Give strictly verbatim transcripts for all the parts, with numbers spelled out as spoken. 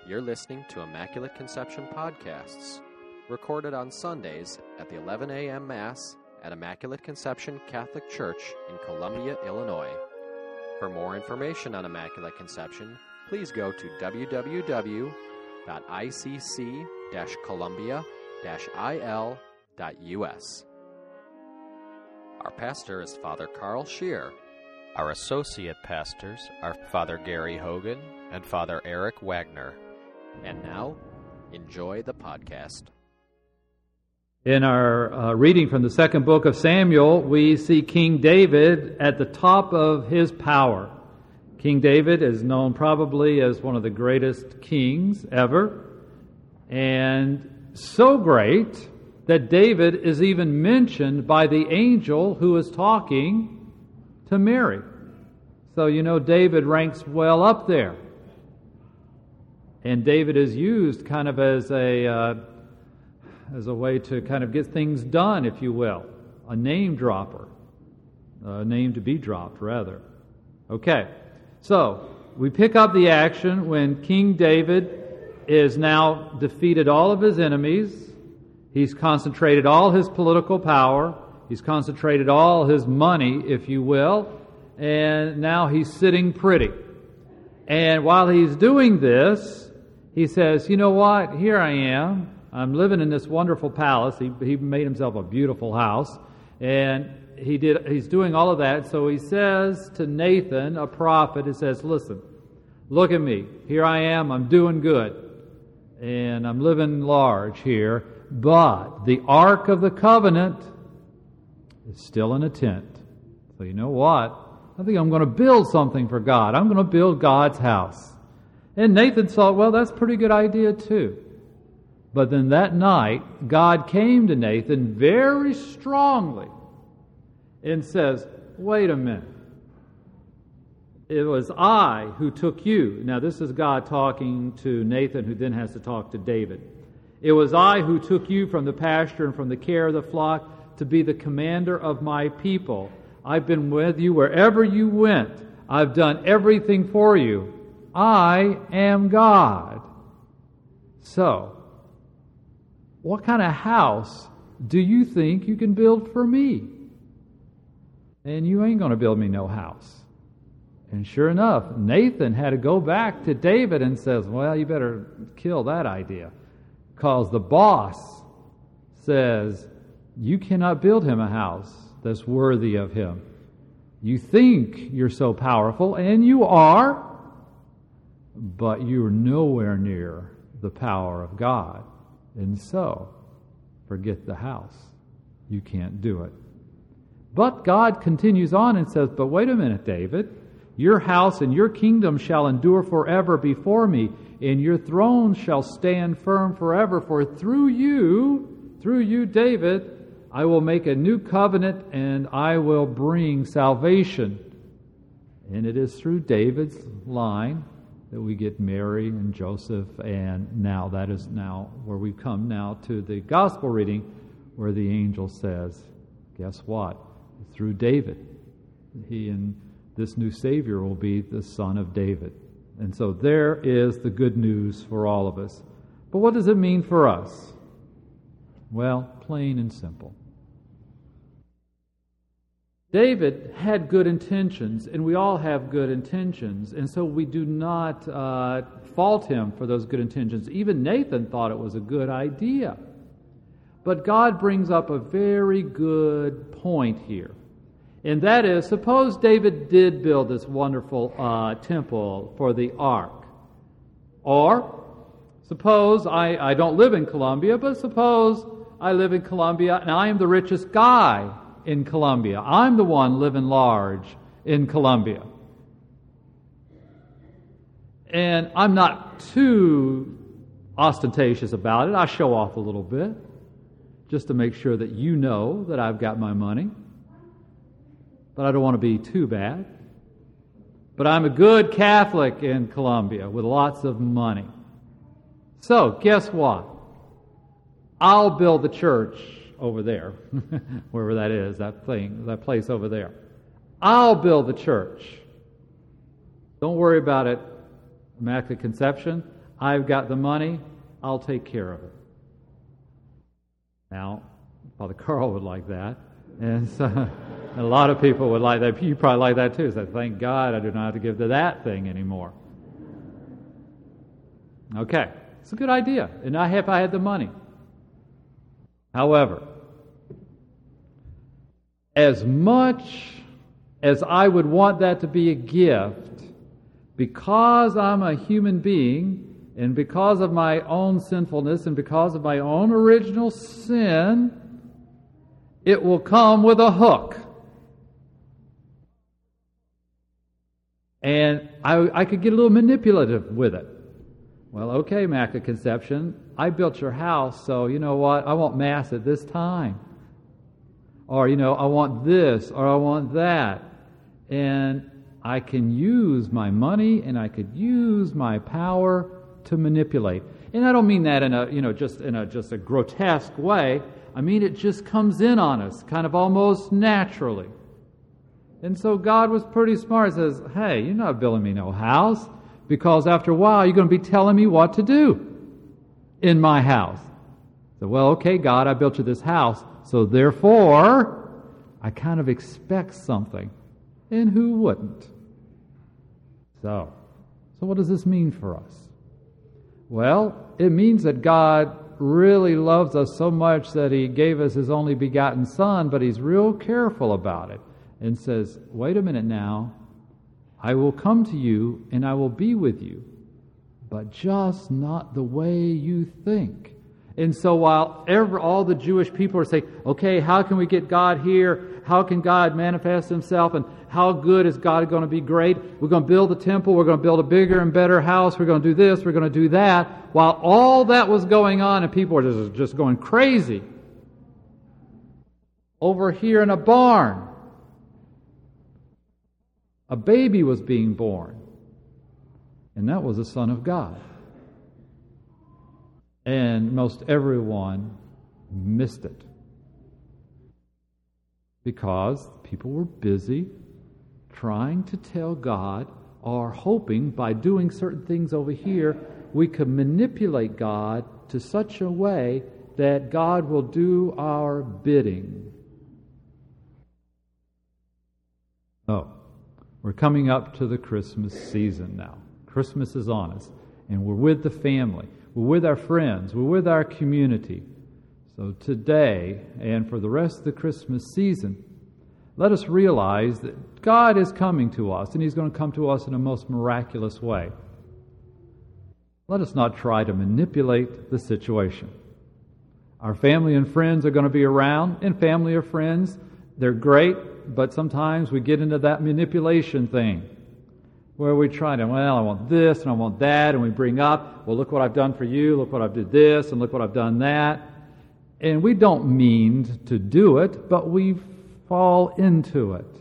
You're listening to Immaculate Conception Podcasts, recorded on Sundays at the eleven a.m. Mass at Immaculate Conception Catholic Church in Columbia, Illinois. For more information on Immaculate Conception, please go to w w w dot i c c dash columbia dash i l dot u s. Our pastor is Father Carl Scheer. Our associate pastors are Father Gary Hogan and Father Eric Wagner. And now, enjoy the podcast. In our uh, reading from the second book of Samuel, we see King David at the top of his power. King David is known probably as one of the greatest kings ever, and so great that David is even mentioned by the angel who is talking to Mary. So you know David ranks well up there. And David is used kind of as a uh, as a way to kind of get things done, if you will. A name dropper. A name to be dropped, rather. Okay, so we pick up the action when King David is now defeated all of his enemies. He's concentrated all his political power. He's concentrated all his money, if you will. And now he's sitting pretty. And while he's doing this, he says, you know what, here I am. I'm living in this wonderful palace. He, he made himself a beautiful house. And he did. he's doing all of that. So he says to Nathan, a prophet, he says, listen, look at me. Here I am. I'm doing good. And I'm living large here. But the Ark of the Covenant is still in a tent. So you know what? I think I'm going to build something for God. I'm going to build God's house. And Nathan thought, well, that's a pretty good idea too. But then that night, God came to Nathan very strongly and says, wait a minute. It was I who took you. Now this is God talking to Nathan, who then has to talk to David. It was I who took you from the pasture and from the care of the flock to be the commander of my people. I've been with you wherever you went. I've done everything for you. I am God. So, what kind of house do you think you can build for me? And you ain't going to build me no house. And sure enough, Nathan had to go back to David and says, well, you better kill that idea. Because the boss says, you cannot build him a house that's worthy of him. You think you're so powerful, and you are, but you're nowhere near the power of God. And so, forget the house. You can't do it. But God continues on and says, but wait a minute, David. Your house and your kingdom shall endure forever before me, and your throne shall stand firm forever. For through you, through you, David, I will make a new covenant, and I will bring salvation. And it is through David's line that we get Mary and Joseph, and now that is now where we've come now to the gospel reading, where the angel says, guess what? Through David, he and this new Savior will be the son of David. And so there is the good news for all of us. But what does it mean for us? Well, plain and simple. David had good intentions, and we all have good intentions, and so we do not uh, fault him for those good intentions. Even Nathan thought it was a good idea. But God brings up a very good point here, and that is, suppose David did build this wonderful uh, temple for the ark. Or, suppose I, I don't live in Columbia, but suppose I live in Columbia and I am the richest guy in Columbia. I'm the one living large in Columbia. And I'm not too ostentatious about it. I show off a little bit just to make sure that you know that I've got my money. But I don't want to be too bad. But I'm a good Catholic in Columbia with lots of money. So, guess what? I'll build the church over there, wherever that is, that thing, that place over there. I'll build the church. Don't worry about it, Immaculate Conception. I've got the money, I'll take care of it. Now, Father Carl would like that, and so a lot of people would like that. You probably like that too. So thank God I do not have to give to that thing anymore. Okay, it's a good idea, and I have I had the money. However, as much as I would want that to be a gift, because I'm a human being, and because of my own sinfulness, and because of my own original sin, it will come with a hook. And I, I could get a little manipulative with it. Well, okay, Immaculate Conception, I built your house, so you know what? I want Mass at this time. Or, you know, I want this, or I want that. And I can use my money, and I could use my power to manipulate. And I don't mean that in a, you know, just in a just a grotesque way. I mean it just comes in on us, kind of almost naturally. And so God was pretty smart. He says, hey, you're not building me no house, because after a while you're going to be telling me what to do in my house. So, well, okay, God, I built you this house, so therefore I kind of expect something. And who wouldn't? So, so what does this mean for us? Well, it means that God really loves us so much that He gave us His only begotten Son, but He's real careful about it and says, wait a minute now, I will come to you and I will be with you, but just not the way you think. And so while every, all the Jewish people are saying, okay, how can we get God here? How can God manifest Himself? And how good is God going to be great? We're going to build a temple. We're going to build a bigger and better house. We're going to do this. We're going to do that. While all that was going on and people were just, just going crazy, over here in a barn, a baby was being born. And that was the Son of God. And most everyone missed it. Because people were busy trying to tell God, or hoping by doing certain things over here, we could manipulate God to such a way that God will do our bidding. Oh, we're coming up to the Christmas season now. Christmas is on us, and we're with the family. We're with our friends. We're with our community. So today, and for the rest of the Christmas season, let us realize that God is coming to us, and He's going to come to us in a most miraculous way. Let us not try to manipulate the situation. Our family and friends are going to be around, and family or friends, they're great, but sometimes we get into that manipulation thing, where we try to, well, I want this and I want that, and we bring up, well, look what I've done for you, look what I've did this, and look what I've done that. And we don't mean to do it, but we fall into it.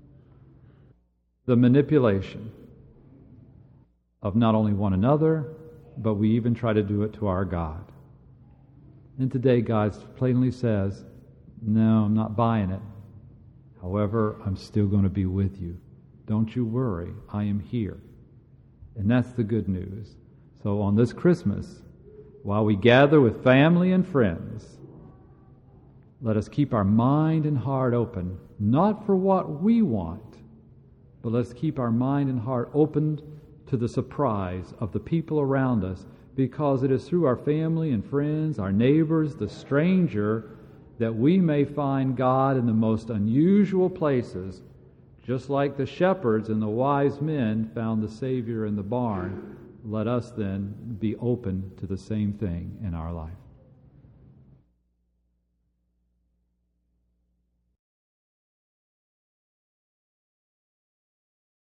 The manipulation of not only one another, but we even try to do it to our God. And today God plainly says, no, I'm not buying it. However, I'm still going to be with you. Don't you worry, I am here. And that's the good news. So on this Christmas, while we gather with family and friends, let us keep our mind and heart open, not for what we want, but let's keep our mind and heart open to the surprise of the people around us, because it is through our family and friends, our neighbors, the stranger, that we may find God in the most unusual places, just like the shepherds and the wise men found the Savior in the barn. Let us then be open to the same thing in our life.